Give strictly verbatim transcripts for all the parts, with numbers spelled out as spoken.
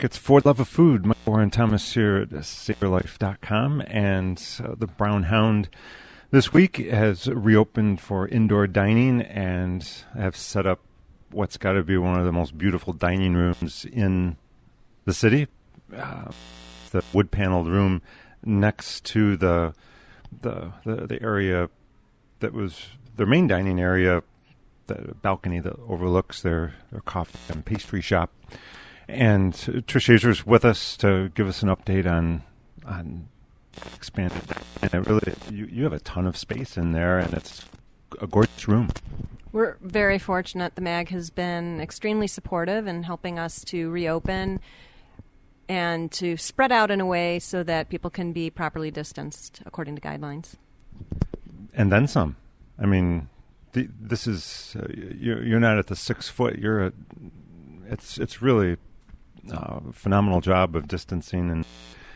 It's For the Love of Food. Mike Warren Thomas here at savor life dot com. And uh, the Brown Hound this week has reopened for indoor dining and have set up what's got to be one of the most beautiful dining rooms in the city. Uh, the wood-paneled room next to the, the the the area that was their main dining area, the balcony that overlooks their, their coffee and pastry shop. And Trish Azer's with us to give us an update on on expanded. And it really, you, you have a ton of space in there, and it's a gorgeous room. We're very fortunate. The MAG has been extremely supportive in helping us to reopen and to spread out in a way so that people can be properly distanced according to guidelines. And then some. I mean, the, this is uh, you're, you're not at the six foot. You're at it's it's really. Uh, phenomenal job of distancing. And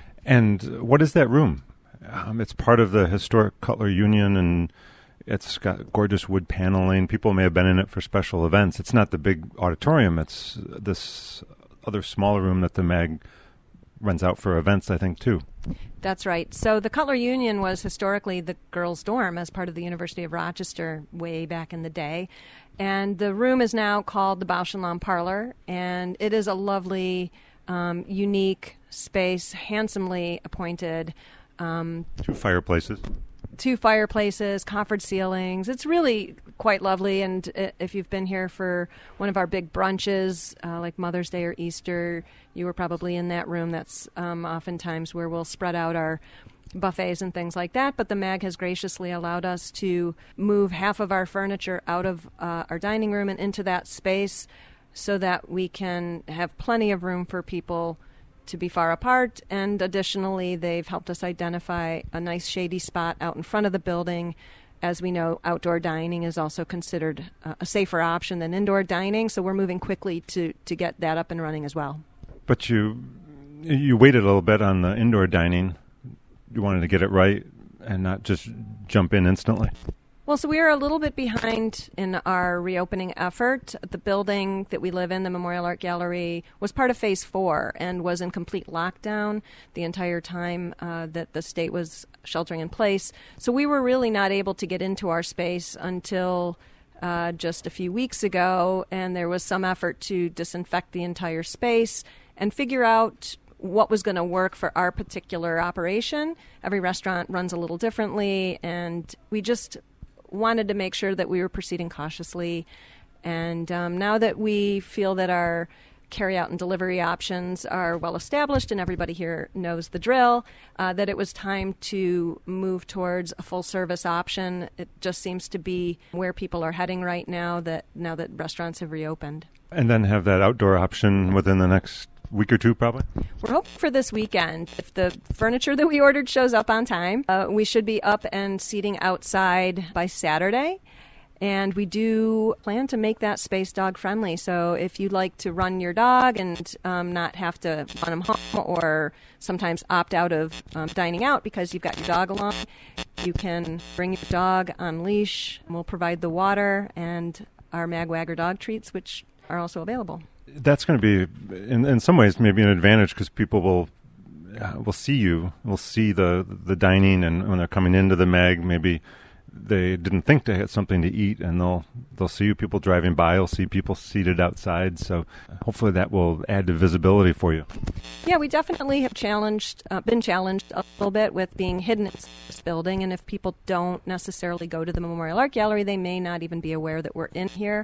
and what is that room? Um, it's part of the historic Cutler Union, and it's got gorgeous wood paneling. People may have been in it for special events. It's not the big auditorium. It's this other smaller room that the MAG rents out for events, I think, too. That's right. So the Cutler Union was historically the girls' dorm as part of the University of Rochester way back in the day. And the room is now called the Bausch and Lomb Parlor, and it is a lovely, um, unique space, handsomely appointed. Um, two fireplaces. Two fireplaces, coffered ceilings. It's really quite lovely, and if you've been here for one of our big brunches, uh, like Mother's Day or Easter, you were probably in that room. That's um, oftentimes where we'll spread out our buffets and things like that, but the MAG has graciously allowed us to move half of our furniture out of uh, our dining room and into that space so that we can have plenty of room for people to be far apart. And additionally, they've helped us identify a nice shady spot out in front of the building. As we know, outdoor dining is also considered uh, a safer option than indoor dining, so we're moving quickly to, to get that up and running as well. But you you waited a little bit on the indoor dining. You wanted to get it right and not just jump in instantly? Well, so we are a little bit behind in our reopening effort. The building that we live in, the Memorial Art Gallery, was part of Phase four and was in complete lockdown the entire time uh, that the state was sheltering in place. So we were really not able to get into our space until uh, just a few weeks ago, and there was some effort to disinfect the entire space and figure out what was going to work for our particular operation. Every restaurant runs a little differently, and we just wanted to make sure that we were proceeding cautiously. And um, now that we feel that our carry-out and delivery options are well established and everybody here knows the drill, uh, that it was time to move towards a full-service option. It just seems to be where people are heading right now, that now that restaurants have reopened. And then have that outdoor option within the next week or two, probably? We're hoping for this weekend. If the furniture that we ordered shows up on time, uh, we should be up and seating outside by Saturday. And we do plan to make that space dog friendly. So if you'd like to run your dog and um, not have to run him home or sometimes opt out of um, dining out because you've got your dog along, you can bring your dog on leash. We'll provide the water and our Magwagger dog treats, which are also available. That's going to be, in, in some ways, maybe an advantage because people will uh, will see you, will see the the dining, and when they're coming into the MAG, maybe they didn't think they had something to eat, and they'll they'll see you, people driving by, they'll see people seated outside. So hopefully that will add to visibility for you. Yeah, we definitely have challenged, uh, been challenged a little bit with being hidden in this building, and if people don't necessarily go to the Memorial Art Gallery, they may not even be aware that we're in here.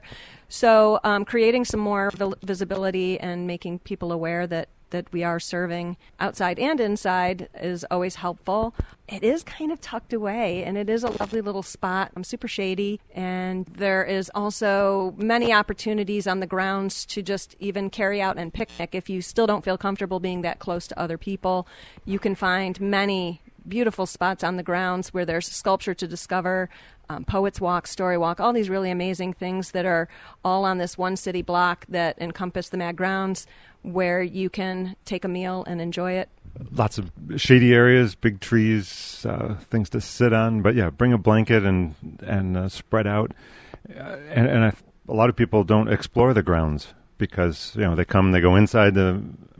So um, creating some more visibility and making people aware that that we are serving outside and inside is always helpful. It is kind of tucked away, and it is a lovely little spot. I'm super shady, and there is also many opportunities on the grounds to just even carry out and picnic. If you still don't feel comfortable being that close to other people, you can find many beautiful spots on the grounds where there's sculpture to discover, um, Poets Walk, Story Walk, all these really amazing things that are all on this one city block that encompass the MAG grounds, where you can take a meal and enjoy it. Lots of shady areas, big trees, uh, things to sit on. But yeah, bring a blanket and and uh, spread out. Uh, and and I, a lot of people don't explore the grounds because, you know, they come, they go inside the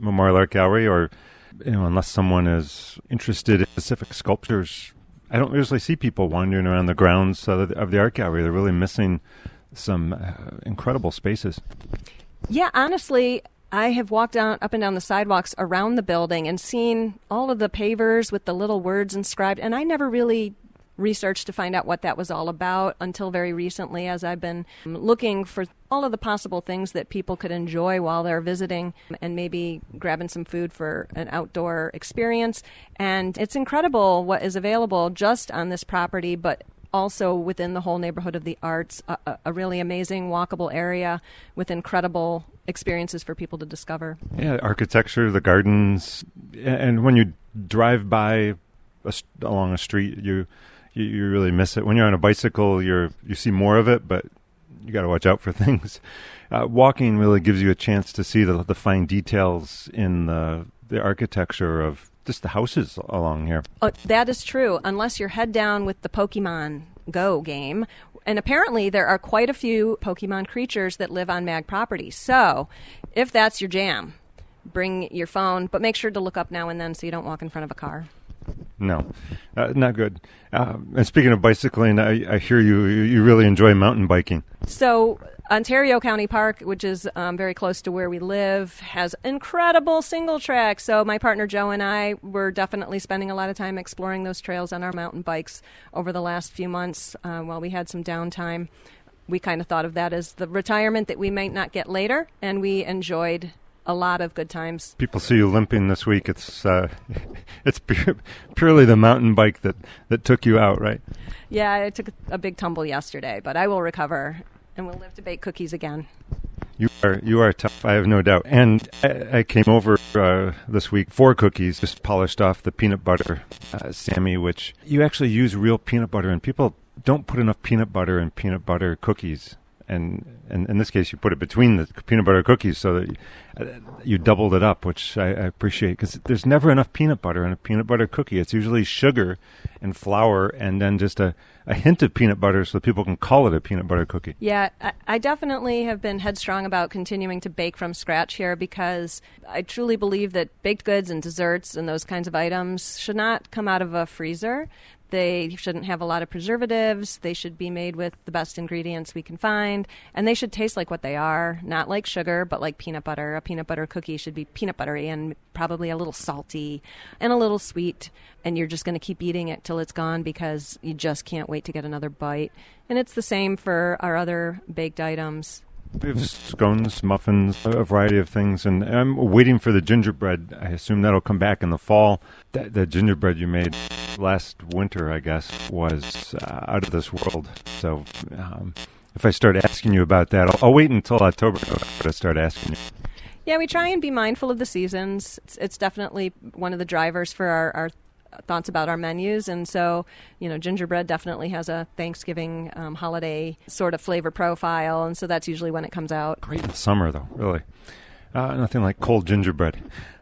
Memorial Art Gallery, or you know, unless someone is interested in specific sculptures, I don't usually see people wandering around the grounds of the, of the art gallery. They're really missing some uh, incredible spaces. Yeah, honestly, I have walked down up and down the sidewalks around the building and seen all of the pavers with the little words inscribed, and I never really researched to find out what that was all about until very recently, as I've been looking for all of the possible things that people could enjoy while they're visiting and maybe grabbing some food for an outdoor experience. And it's incredible what is available just on this property, but also within the whole neighborhood of the arts, a, a really amazing walkable area with incredible experiences for people to discover. Yeah, architecture, the gardens, and when you drive by a, along a street, you You, you really miss it. When you're on a bicycle, you're you see more of it, but you got to watch out for things. Uh, walking really gives you a chance to see the the fine details in the the architecture of just the houses along here. Oh, that is true, unless you're head down with the Pokemon Go game. And apparently there are quite a few Pokemon creatures that live on MAG property. So if that's your jam, bring your phone, but make sure to look up now and then so you don't walk in front of a car. No, uh, not good. Uh, and speaking of bicycling, I, I hear you you really enjoy mountain biking. So Ontario County Park, which is um, very close to where we live, has incredible single track. So my partner Joe and I were definitely spending a lot of time exploring those trails on our mountain bikes over the last few months uh, while we had some downtime. We kind of thought of that as the retirement that we might not get later, and we enjoyed a lot of good times. People see you limping this week. It's uh, it's pure, purely the mountain bike that, that took you out, right? Yeah, I took a big tumble yesterday, but I will recover, and we'll live to bake cookies again. You are you are tough, I have no doubt. And I, I came over uh, this week for cookies, just polished off the peanut butter uh, Sammy, which you actually use real peanut butter, and people don't put enough peanut butter in peanut butter cookies. And, and in this case, you put it between the peanut butter cookies so that you, uh, you doubled it up, which I, I appreciate, because there's never enough peanut butter in a peanut butter cookie. It's usually sugar and flour and then just a, a hint of peanut butter so people can call it a peanut butter cookie. Yeah, I, I definitely have been headstrong about continuing to bake from scratch here, because I truly believe that baked goods and desserts and those kinds of items should not come out of a freezer. They shouldn't have a lot of preservatives. They should be made with the best ingredients we can find. And they should taste like what they are, not like sugar, but like peanut butter. A peanut butter cookie should be peanut buttery and probably a little salty and a little sweet. And you're just going to keep eating it till it's gone because you just can't wait to get another bite. And it's the same for our other baked items. We have scones, muffins, a variety of things, and I'm waiting for the gingerbread. I assume that'll come back in the fall. That, the gingerbread you made last winter, I guess, was uh, out of this world. So um, if I start asking you about that, I'll, I'll wait until October to start asking you. Yeah, we try and be mindful of the seasons. It's, it's definitely one of the drivers for our, our thoughts about our menus. And so, you know, gingerbread definitely has a Thanksgiving um, holiday sort of flavor profile. And so that's usually when it comes out. Great in the summer, though, really. Uh, nothing like cold gingerbread.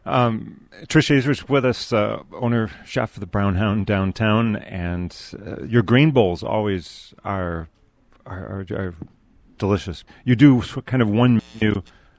Um, Trish Azer's with us, uh, owner, chef of the Brown Hound downtown. And uh, your grain bowls always are, are, are, are delicious. You do kind of one menu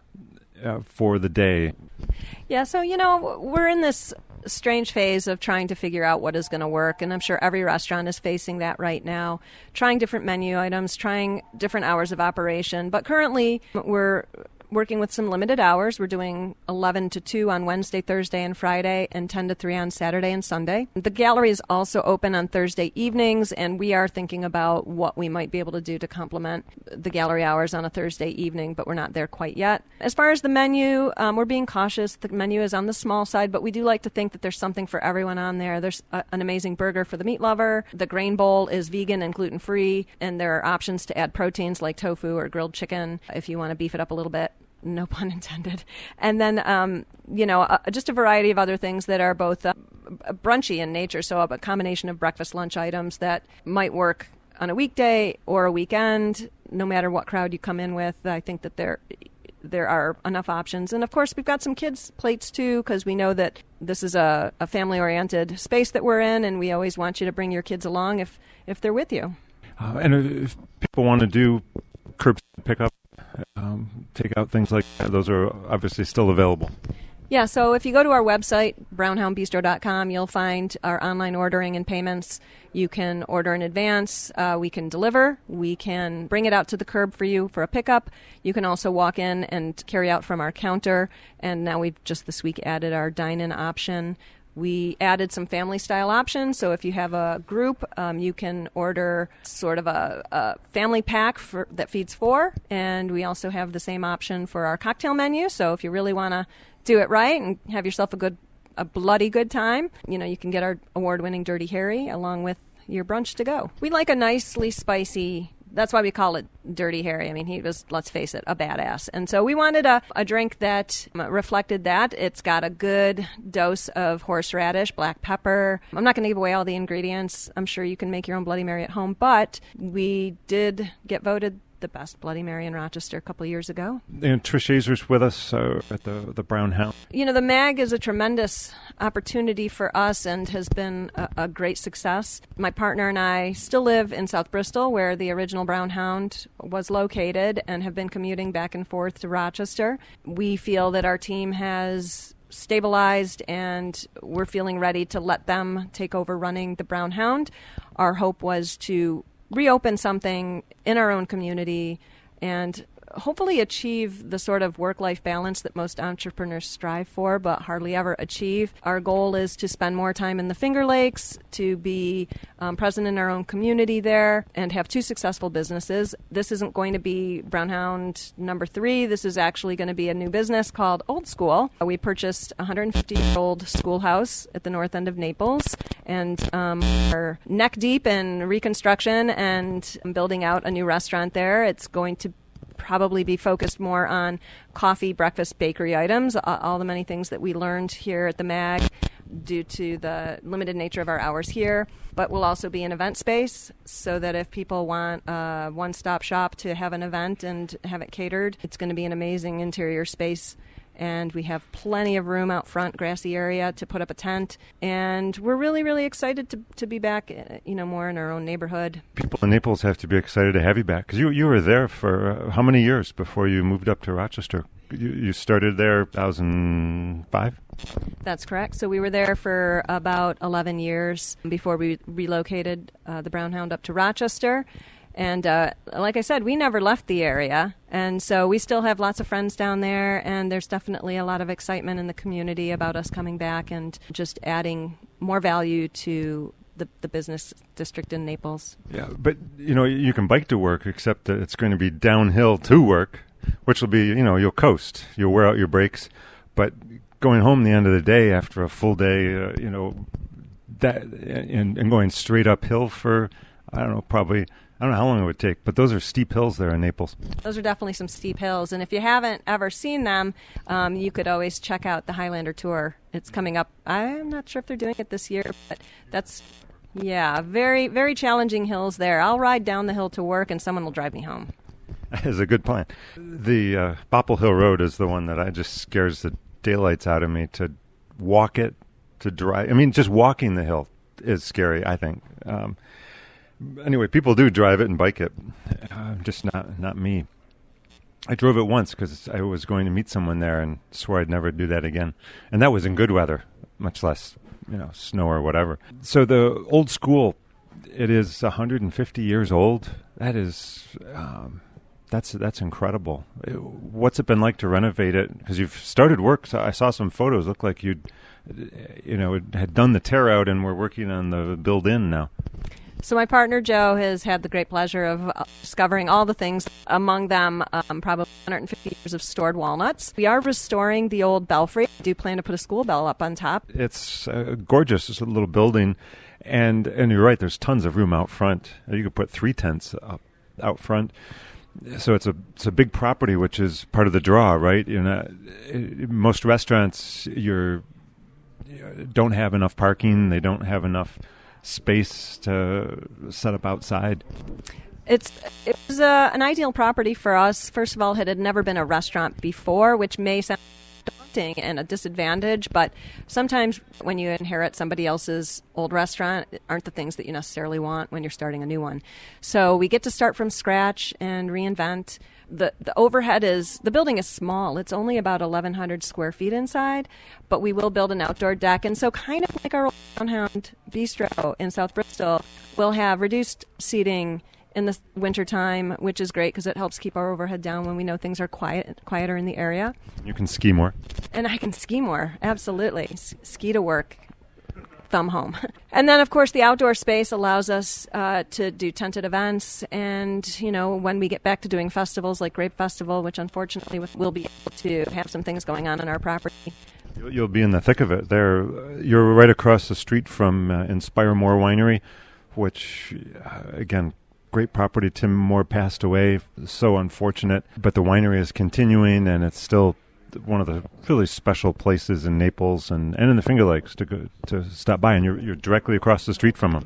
uh, for the day. Yeah, so, you know, we're in this strange phase of trying to figure out what is going to work, and I'm sure every restaurant is facing that right now, trying different menu items, trying different hours of operation. But currently we're working with some limited hours. We're doing eleven to two on Wednesday, Thursday, and Friday, and ten to three on Saturday and Sunday. The gallery is also open on Thursday evenings, and we are thinking about what we might be able to do to complement the gallery hours on a Thursday evening, but we're not there quite yet. As far as the menu, um, we're being cautious. The menu is on the small side, but we do like to think that there's something for everyone on there. There's a, an amazing burger for the meat lover. The grain bowl is vegan and gluten-free, and there are options to add proteins like tofu or grilled chicken if you want to beef it up a little bit. No pun intended. And then, um, you know, uh, just a variety of other things that are both uh, brunchy in nature. So a combination of breakfast, lunch items that might work on a weekday or a weekend, no matter what crowd you come in with. I think that there there are enough options. And, of course, we've got some kids' plates, too, because we know that this is a, a family-oriented space that we're in, and we always want you to bring your kids along if, if they're with you. Uh, and if people want to do curbside pickup, Um, take out things like that, those are obviously still available. Yeah, so if you go to our website, brown hound bistro dot com, you'll find our online ordering and payments. You can order in advance. Uh, we can deliver. We can bring it out to the curb for you for a pickup. You can also walk in and carry out from our counter. And now we've just this week added our dine-in option. We added some family-style options, so if you have a group, um, you can order sort of a, a family pack for, that feeds four, and we also have the same option for our cocktail menu, so if you really want to do it right and have yourself a good, a bloody good time, you know, you can get our award-winning Dirty Harry along with your brunch to go. We like a nicely spicy. That's why we call it Dirty Harry. I mean, he was, let's face it, a badass. And so we wanted a, a drink that reflected that. It's got a good dose of horseradish, black pepper. I'm not going to give away all the ingredients. I'm sure you can make your own Bloody Mary at home. But we did get voted the best Bloody Mary in Rochester a couple of years ago. And Trish Azer's with us uh, at the, the Brown Hound. You know, the MAG is a tremendous opportunity for us and has been a, a great success. My partner and I still live in South Bristol, where the original Brown Hound was located, and have been commuting back and forth to Rochester. We feel that our team has stabilized, and we're feeling ready to let them take over running the Brown Hound. Our hope was to reopen something in our own community and hopefully achieve the sort of work-life balance that most entrepreneurs strive for but hardly ever achieve. Our goal is to spend more time in the Finger Lakes, to be um, present in our own community there, and have two successful businesses. This isn't going to be Brown Hound number three. This is actually going to be a new business called Old School. We purchased a one hundred fifty-year-old schoolhouse at the north end of Naples, and um, are neck deep in reconstruction and building out a new restaurant there. It's going to probably be focused more on coffee, breakfast, bakery items, all the many things that we learned here at the MAG due to the limited nature of our hours here. But we'll also be an event space, so that if people want a one-stop shop to have an event and have it catered, it's going to be an amazing interior space. And we have plenty of room out front, grassy area, to put up a tent. And we're really, really excited to to be back, you know, more in our own neighborhood. People in Naples have to be excited to have you back, because you you were there for uh, how many years before you moved up to Rochester? You, you started there two thousand five? That's correct. So we were there for about eleven years before we relocated uh, the Brown Hound up to Rochester. And uh, like I said, we never left the area, and so we still have lots of friends down there, and there's definitely a lot of excitement in the community about us coming back and just adding more value to the, the business district in Naples. Yeah, but, you know, you can bike to work, except that it's going to be downhill to work, which will be, you know, you'll coast. You'll wear out your brakes. But going home the end of the day after a full day, uh, you know, that and, and going straight uphill for, I don't know, probably... I don't know how long it would take, but those are steep hills there in Naples. Those are definitely some steep hills. And if you haven't ever seen them, um, you could always check out the Highlander Tour. It's coming up. I'm not sure if they're doing it this year, but that's, yeah, very, very challenging hills there. I'll ride down the hill to work, and someone will drive me home. That is a good plan. The uh, Bopple Hill Road is the one that I just scares the daylights out of me to walk it, to drive. I mean, just walking the hill is scary, I think. Um Anyway, people do drive it and bike it. Uh, just not not me. I drove it once because I was going to meet someone there and swore I'd never do that again. And that was in good weather, much less, you know, snow or whatever. So the Old School, it is one hundred fifty years old. That is, um, that's that's incredible. What's it been like to renovate it? Because you've started work. So I saw some photos. Looked like you'd, you know, had done the tear out and were working on the build in now. So my partner, Joe, has had the great pleasure of uh, discovering all the things, among them um, probably one hundred fifty years of stored walnuts. We are restoring the old belfry. I do plan to put a school bell up on top. It's uh, gorgeous. It's a little building. And and you're right, there's tons of room out front. You could put three tents up, out front. So it's a it's a big property, which is part of the draw, right? You know, it, most restaurants you're, you don't have enough parking. They don't have enough space to set up outside. It's it was uh, an ideal property for us. First of all, it had never been a restaurant before, which may sound tempting and a disadvantage, but sometimes when you inherit somebody else's old restaurant, it aren't the things that you necessarily want when you're starting a new one. So we get to start from scratch and reinvent. The the overhead is, the building is small. It's only about eleven hundred square feet inside, but we will build an outdoor deck. And so kind of like our old Brownhound Bistro in South Bristol, we'll have reduced seating in the wintertime, which is great because it helps keep our overhead down when we know things are quiet, quieter in the area. You can ski more. And I can ski more, absolutely. S- ski to work, thumb home. And then, of course, the outdoor space allows us uh, to do tented events. And, you know, when we get back to doing festivals like Grape Festival, which unfortunately we'll be able to have some things going on on our property. You'll be in the thick of it. There, you're right across the street from uh, Inspire More Winery, which, uh, again, great property. Tim Moore passed away, so unfortunate. But the winery is continuing, and it's still one of the really special places in Naples and, and in the Finger Lakes to go to stop by. And you're you're directly across the street from them.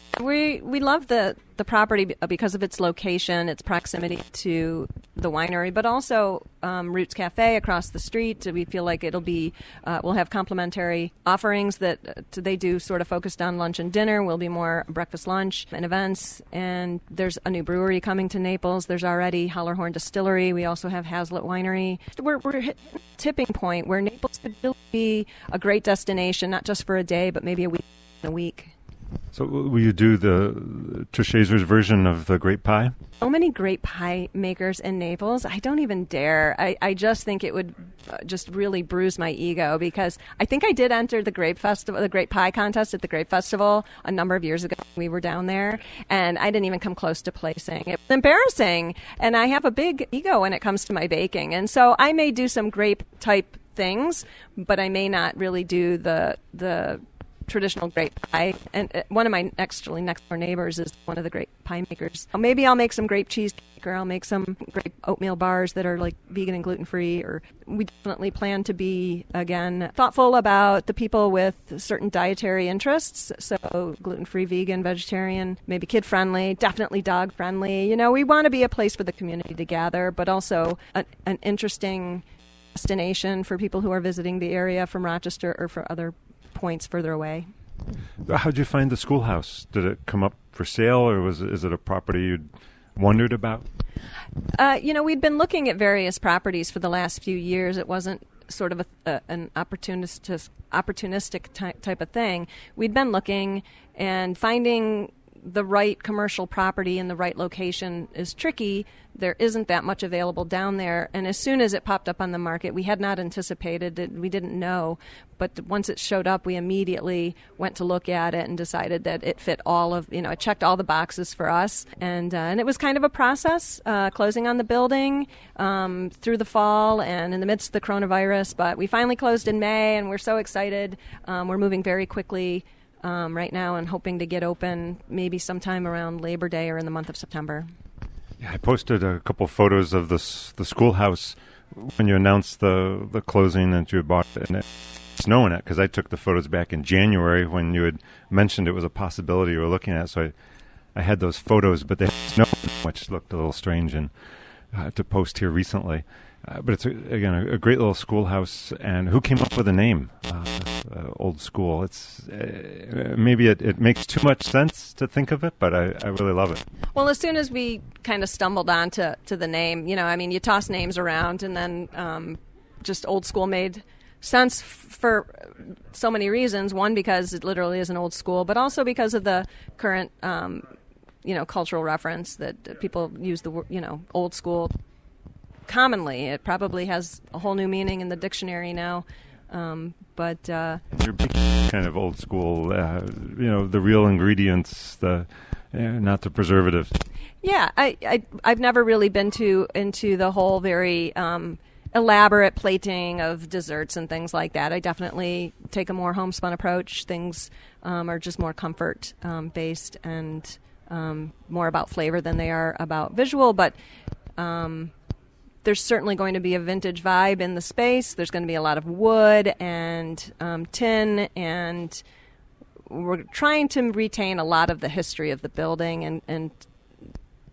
We we love the, the property because of its location, its proximity to the winery, but also um, Roots Cafe across the street. We feel like it'll be uh, we'll have complimentary offerings that uh, they do sort of focused on lunch and dinner. We'll be more breakfast, lunch, and events. And there's a new brewery coming to Naples. There's already Hollerhorn Distillery. We also have Hazlitt Winery. We're we're hitting a tipping point where Naples could really be a great destination, not just for a day, but maybe a week. A week. So will you do the Trishazer's version of the grape pie? So many great pie makers in Naples. I don't even dare. I, I just think it would uh, just really bruise my ego because I think I did enter the grape festival, the grape pie contest at the Grape Festival a number of years ago. We were down there, and I didn't even come close to placing. It was embarrassing, and I have a big ego when it comes to my baking, and so I may do some grape type things, but I may not really do the the. traditional grape pie. And uh, one of my actually next door neighbors is one of the grape pie makers. Maybe I'll make some grape cheesecake, or I'll make some grape oatmeal bars that are like vegan and gluten free. Or we definitely plan to be, again, thoughtful about the people with certain dietary interests. So gluten free, vegan, vegetarian, maybe kid friendly, definitely dog friendly. You know, we want to be a place for the community to gather, but also a, an interesting destination for people who are visiting the area from Rochester or for other points further away. How'd you find the schoolhouse? Did it come up for sale, or was it, is it a property you'd wondered about? Uh, you know, we'd been looking at various properties for the last few years. It wasn't sort of a, a, an opportunistic, opportunistic ty- type of thing. We'd been looking, and finding the right commercial property in the right location is tricky. There isn't that much available down there. And as soon as it popped up on the market, we had not anticipated it. We didn't know. But once it showed up, we immediately went to look at it and decided that it fit all of, you know, it checked all the boxes for us. And uh, and it was kind of a process, uh, closing on the building um, through the fall and in the midst of the coronavirus. But we finally closed in May, and we're so excited. Um, we're moving very quickly Um, right now, and hoping to get open maybe sometime around Labor Day or in the month of September. Yeah, I posted a couple photos of this the schoolhouse when you announced the the closing that you had bought it, and it was snowing it, because I took the photos back in January when you had mentioned it was a possibility you were looking at. So I, I had those photos, but they had snow, which looked a little strange and uh, to post here recently. Uh, but it's, a, again, a, a great little schoolhouse. And who came up with the name, uh, uh, Old School? It's uh, maybe it, it makes too much sense to think of it, but I, I really love it. Well, as soon as we kind of stumbled onto to the name, you know, I mean, you toss names around, and then um, just Old School made sense f- for so many reasons. One, because it literally is an old school, but also because of the current, um, you know, cultural reference that uh, people use the, you know, old school commonly. It probably has a whole new meaning in the dictionary now. Um, but uh, you're kind of old school, uh, you know, the real ingredients, the uh, not the preservatives. Yeah, I, I I've never really been to into the whole very um, elaborate plating of desserts and things like that. I definitely take a more homespun approach. Things um, are just more comfort um, based and um, more about flavor than they are about visual. But um, there's certainly going to be a vintage vibe in the space. There's going to be a lot of wood and um, tin, and we're trying to retain a lot of the history of the building and, and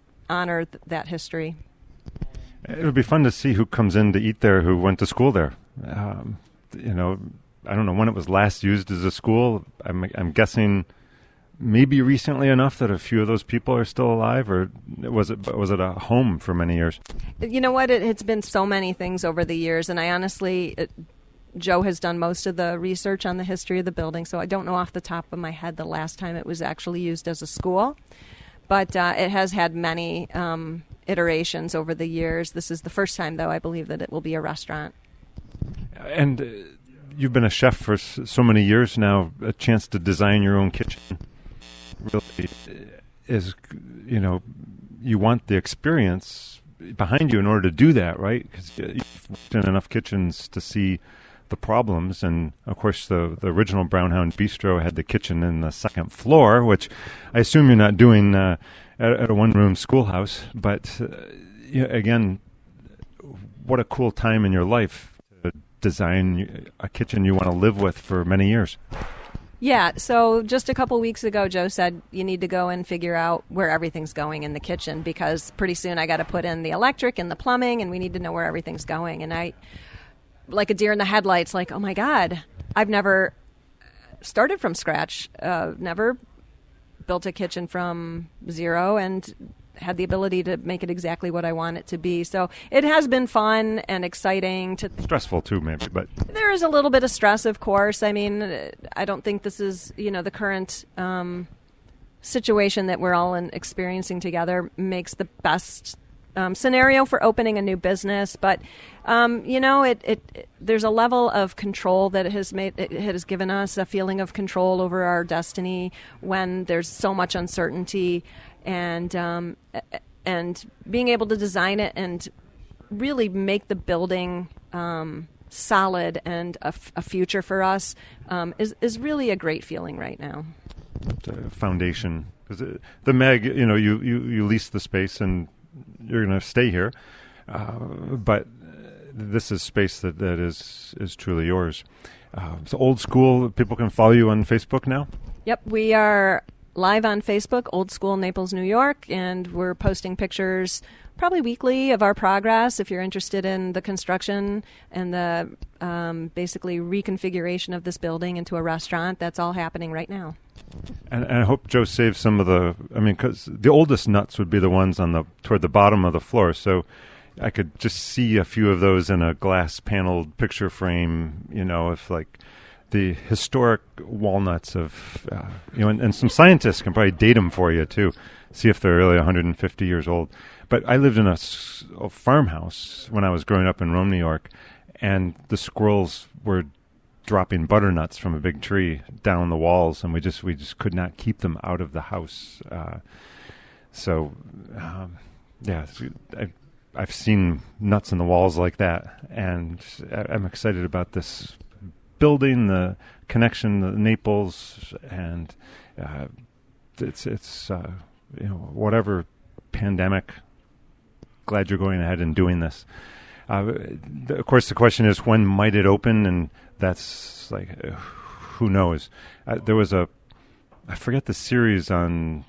honor th- that history. It would be fun to see who comes in to eat there who went to school there. Um, you know, I don't know when it was last used as a school. I'm, I'm guessing maybe recently enough that a few of those people are still alive, or was it was it a home for many years? You know what? It, it's been so many things over the years, and I honestly, it, Joe has done most of the research on the history of the building, so I don't know off the top of my head the last time it was actually used as a school. But uh, it has had many um, iterations over the years. This is the first time, though, I believe that it will be a restaurant. And uh, you've been a chef for s- so many years now. A chance to design your own kitchen really is, you know, you want the experience behind you in order to do that, right? Because you've worked in enough kitchens to see the problems. And of course, the the original Brown Hound Bistro had the kitchen in the second floor, which I assume you're not doing uh, at, at a one-room schoolhouse. But uh, you know, again, what a cool time in your life to design a kitchen you want to live with for many years. Yeah, so just a couple weeks ago, Joe said you need to go and figure out where everything's going in the kitchen, because pretty soon I got to put in the electric and the plumbing, and we need to know where everything's going. And I, like a deer in the headlights, like, oh my God, I've never started from scratch, uh, never built a kitchen from zero, and had the ability to make it exactly what I want it to be. So it has been fun and exciting. To Stressful too, maybe, but there is a little bit of stress, of course. I mean, I don't think this is, you know, the current um, situation that we're all in experiencing together makes the best um, scenario for opening a new business. But um, you know, it, it, it there's a level of control that it has made. It has given us a feeling of control over our destiny when there's so much uncertainty. And um, and being able to design it and really make the building um, solid and a, f- a future for us um, is is really a great feeling right now. The foundation, because the Meg, you know, you, you, you lease the space and you're going to stay here, uh, but this is space that, that is is truly yours. Uh, it's old school. People can follow you on Facebook now. Yep, we are live on Facebook, Old School Naples, New York, and we're posting pictures probably weekly of our progress. If you're interested in the construction and the um, basically reconfiguration of this building into a restaurant, that's all happening right now. And, and I hope Joe saves some of the, I mean, because the oldest nuts would be the ones on the toward the bottom of the floor. So I could just see a few of those in a glass paneled picture frame, you know, if like the historic walnuts of, uh, you know, and, and some scientists can probably date them for you too, see if they're really one hundred fifty years old. But I lived in a, a farmhouse when I was growing up in Rome, New York, and the squirrels were dropping butternuts from a big tree down the walls, and we just we just could not keep them out of the house. Uh, so, um, yeah, I, I've seen nuts in the walls like that, and I'm excited about this building, the connection to Naples, and uh, it's it's uh, you know, whatever pandemic. Glad you're going ahead and doing this. Uh, th- of course, the question is, when might it open? And that's like, uh, who knows? Uh, there was a, I forget the series on,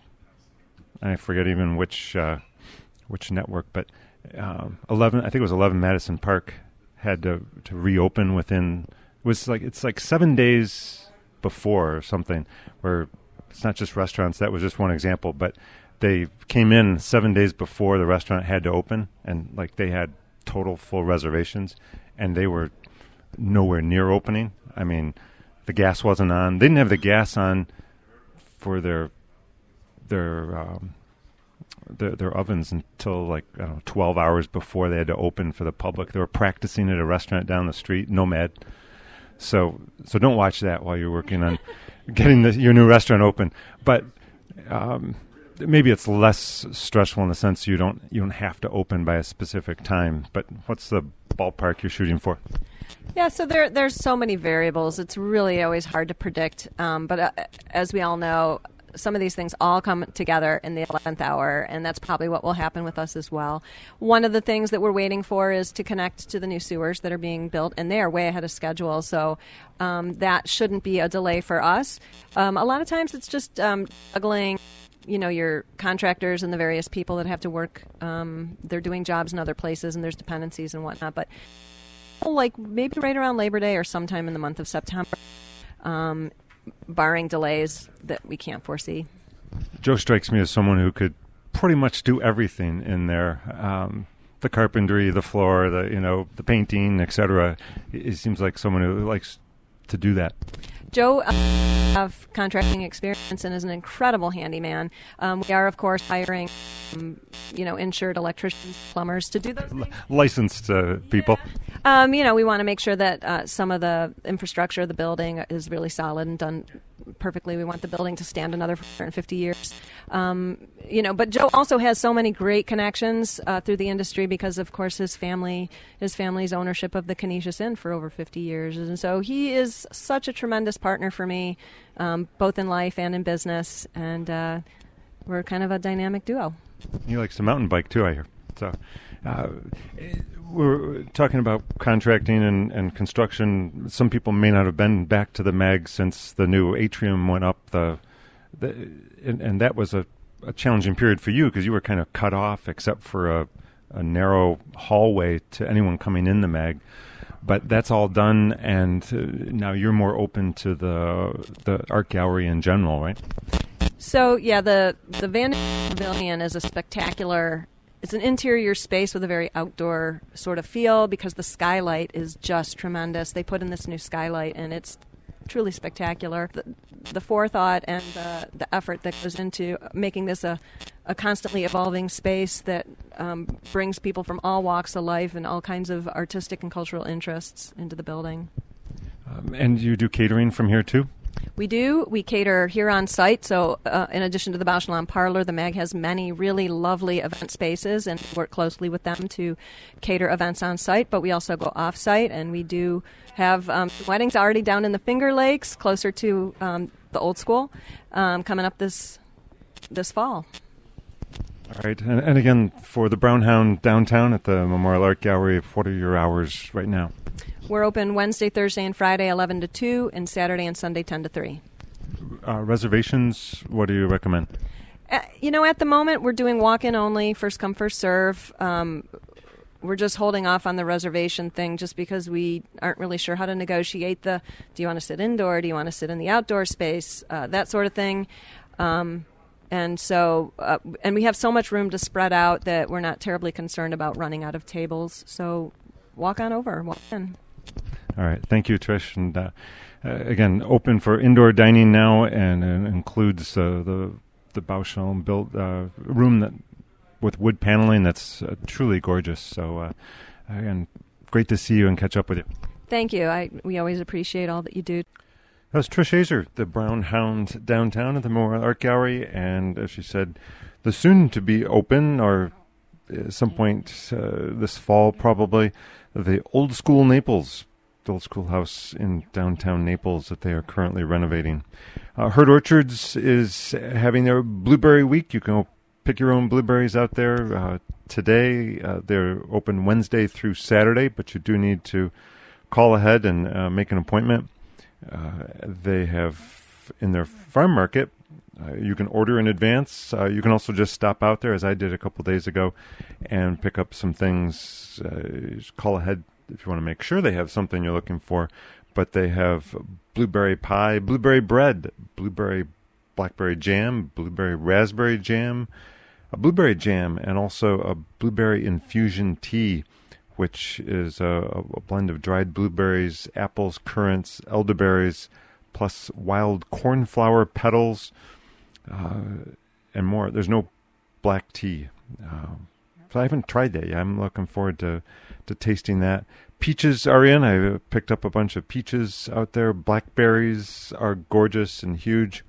I forget even which uh, which network, but um, eleven. I think it was eleven Madison Park had to to reopen within. Was like it's like seven days before or something, where it's not just restaurants. That was just one example, but they came in seven days before the restaurant had to open, and like they had total full reservations, and they were nowhere near opening. I mean, the gas wasn't on. They didn't have the gas on for their their um, their, their ovens until like I don't know twelve hours before they had to open for the public. They were practicing at a restaurant down the street, Nomad. So, so don't watch that while you're working on getting the, your new restaurant open. But um, maybe it's less stressful in the sense you don't you don't have to open by a specific time. But what's the ballpark you're shooting for? Yeah, so there there's so many variables. It's really always hard to predict. Um, but uh, as we all know, some of these things all come together in the eleventh hour, and that's probably what will happen with us as well. One of the things that we're waiting for is to connect to the new sewers that are being built, and they are way ahead of schedule, so um, that shouldn't be a delay for us. Um, a lot of times it's just um, juggling, you know, your contractors and the various people that have to work. Um, they're doing jobs in other places, and there's dependencies and whatnot, but like maybe right around Labor Day or sometime in the month of September, um, barring delays that we can't foresee. Joe strikes me as someone who could pretty much do everything in there. Um, the carpentry, the floor, the you know, the painting, et cetera. It seems like someone who likes to do that. Joe uh, have contracting experience and is an incredible handyman. Um, we are, of course, hiring, um, you know, insured electricians, plumbers to do those things. L- licensed uh, people. Yeah. Um, you know, we want to make sure that uh, some of the infrastructure of the building is really solid and done perfectly. We want the building to stand another four hundred fifty years. Um, you know, but Joe also has so many great connections uh, through the industry because, of course, his family, his family's ownership of the Canisius Inn for over fifty years, and so he is such a tremendous partner for me, um, both in life and in business, and uh, we're kind of a dynamic duo. He likes to mountain bike too, I hear. So. Uh, we're talking about contracting and, and construction. Some people may not have been back to the M A G since the new atrium went up. The, the and, and that was a, a challenging period for you because you were kind of cut off except for a, a narrow hallway to anyone coming in the M A G. But that's all done, and uh, now you're more open to the the art gallery in general, right? So, yeah, the, the Van Pavilion is a spectacular... It's an interior space with a very outdoor sort of feel because the skylight is just tremendous. They put in this new skylight, and it's truly spectacular. The, the forethought and the, the effort that goes into making this a, a constantly evolving space that um, brings people from all walks of life and all kinds of artistic and cultural interests into the building. Um, and you do catering from here, too? We do. We cater here on site. So uh, in addition to the Bauschelon Parlor, the M A G has many really lovely event spaces and work closely with them to cater events on site. But we also go off site, and we do have um, weddings already down in the Finger Lakes, closer to um, the old school, um, coming up this this fall. All right. And, and again, for the Brown Hound downtown at the Memorial Art Gallery, what are your hours right now? We're open Wednesday, Thursday, and Friday, eleven to two, and Saturday and Sunday, ten to three. Uh, reservations, what do you recommend? Uh, you know, at the moment, we're doing walk-in only, first come, first serve. Um, we're just holding off on the reservation thing just because we aren't really sure how to negotiate the, do you want to sit indoor, do you want to sit in the outdoor space, uh, that sort of thing. Um, and so, uh, and we have so much room to spread out that we're not terribly concerned about running out of tables. So walk on over, walk in. All right. Thank you, Trish. And uh, uh, again, open for indoor dining now, and uh, includes uh, the the Bauscheln built uh, room that with wood paneling that's uh, truly gorgeous. So uh, again, great to see you and catch up with you. Thank you. I we always appreciate all that you do. That was Trish Azer, the Brown Hound downtown at the Memorial Art Gallery, and as she said, the soon to be open, or at some point uh, this fall probably, the Old School Naples. Old Schoolhouse in downtown Naples that they are currently renovating. Uh, Herd Orchards is having their Blueberry Week. You can go pick your own blueberries out there. Uh, today, uh, they're open Wednesday through Saturday, but you do need to call ahead and uh, make an appointment. Uh, they have in their farm market, uh, you can order in advance. Uh, you can also just stop out there, as I did a couple days ago, and pick up some things. Uh, just call ahead if you want to make sure they have something you're looking for. But they have blueberry pie, blueberry bread, blueberry blackberry jam, blueberry raspberry jam, a blueberry jam, and also a blueberry infusion tea, which is a, a blend of dried blueberries, apples, currants, elderberries, plus wild cornflower petals, uh, and more. There's no black tea. Uh, so I haven't tried that yet. I'm looking forward to to tasting that. Peaches are in. I picked up a bunch of peaches out there. Blackberries are gorgeous and huge.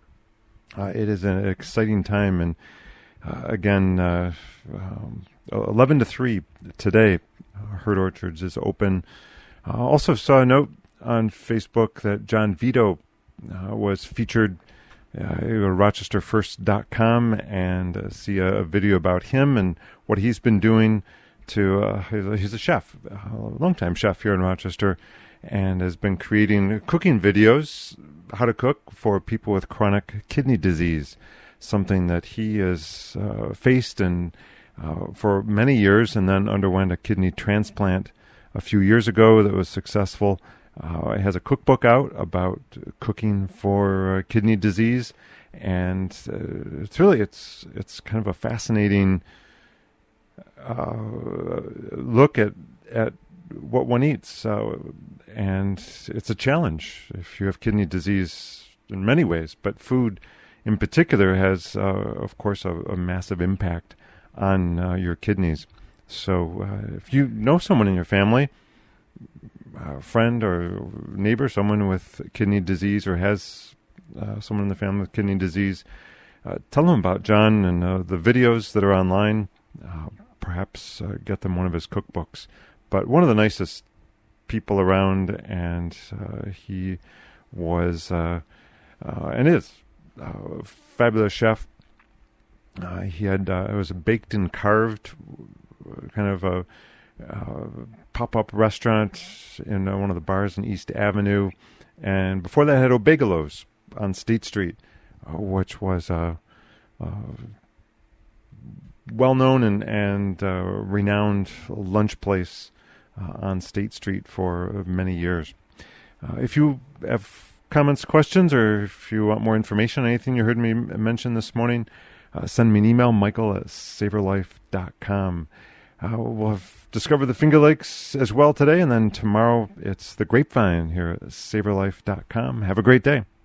Uh, it is an exciting time. And uh, again, uh, um, eleven to three today, uh, Herd Orchards is open. I uh, also saw a note on Facebook that John Vito uh, was featured. Uh, you go to rochester first dot com and uh, see a, a video about him and what he's been doing to, uh, he's a chef, a longtime chef here in Rochester, and has been creating cooking videos, how to cook for people with chronic kidney disease, something that he has uh, faced and uh, for many years, and then underwent a kidney transplant a few years ago that was successful. Uh, it has a cookbook out about cooking for uh, kidney disease, and uh, it's really it's it's kind of a fascinating uh, look at at what one eats, uh, and it's a challenge if you have kidney disease in many ways, but food in particular has, uh, of course, a, a massive impact on uh, your kidneys. So uh, if you know someone in your family, a friend or neighbor, someone with kidney disease or has uh, someone in the family with kidney disease, uh, tell them about John and uh, the videos that are online. Uh, perhaps uh, get them one of his cookbooks. But one of the nicest people around, and uh, he was uh, uh, and is a fabulous chef. Uh, he had uh, it was a baked and carved kind of a uh, pop-up restaurant in uh, one of the bars in East Avenue, and before that had Obegalos on State Street, uh, which was a uh, uh, well-known and and uh, renowned lunch place uh, on State Street for many years. Uh, if you have comments, questions, or if you want more information on anything you heard me m- mention this morning, uh, send me an email, michael at savorlife dot com. Uh, we'll have discovered the Finger Lakes as well today, and then tomorrow it's the Grapevine here at savor life dot com. Have a great day.